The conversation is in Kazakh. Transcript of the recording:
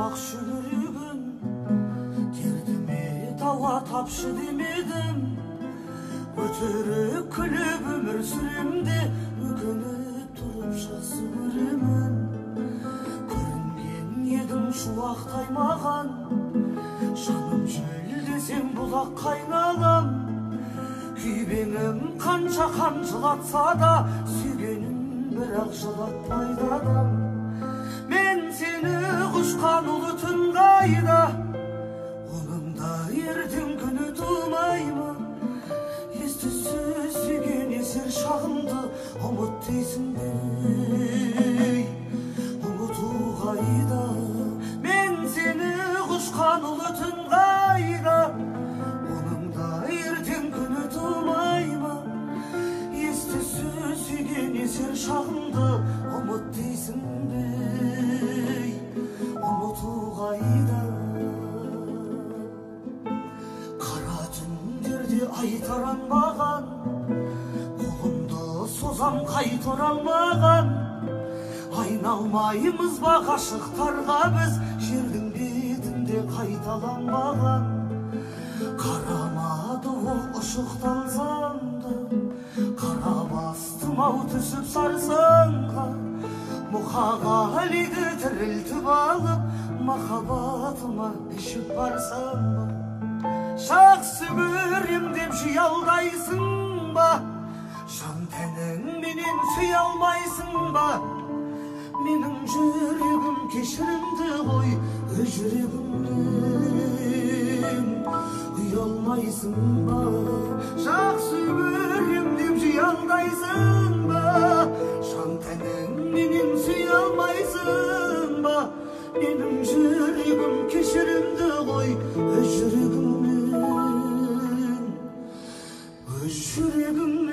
жақшы көрген дертіме дауа тапшы демедім. Өтірік күліп өмір сүремде, өкініп тұрып жақсы көремін. Көрінген едім шуақтай маған, жаным жел десең бұлақ қайналам. Күйбеңім қанша жылатса да, сүйгенім бірақ жылатпайды адам. Мен сені құшқан ұлы түн қайда, онымда ертең күні тумаймын. Ес-түссіз сүйген есер шағымды ұмыт дейсің бе, ұмыту қайда. Мен сені құшқан ұлы түн қайда, онымда ертең күні тумаймын. Ес-түссіз сүйген есер шағымды ұмыт дейсің бе, ұмыту қайда. Қара түндерде айтар маған, қолымды созам қайтара алмаған. Айналмаймыз ба ғашықтарға біз, жердің бетінде қайталанбаған. Қарамады ол ұшықталсамды, қара бастым-ау түсіп сарсаңға. Мұқағалиді тірілтіп алып, махаббатыма ішіп барсам ба. Жақсы көрем деп жиялдайсың ба, жан тәніңменен сүй алмайсың ба. Менің жүрегім кешірімді ғой, өз жүрегімнен ұялмайсың ба. Жақсы көрем деп жиялдайсың ба, жан тәніңменен сүй алмайсың ба. Менің жүрегім кешірімді ғой, өз жүрегімнен, өз жүрегімнен.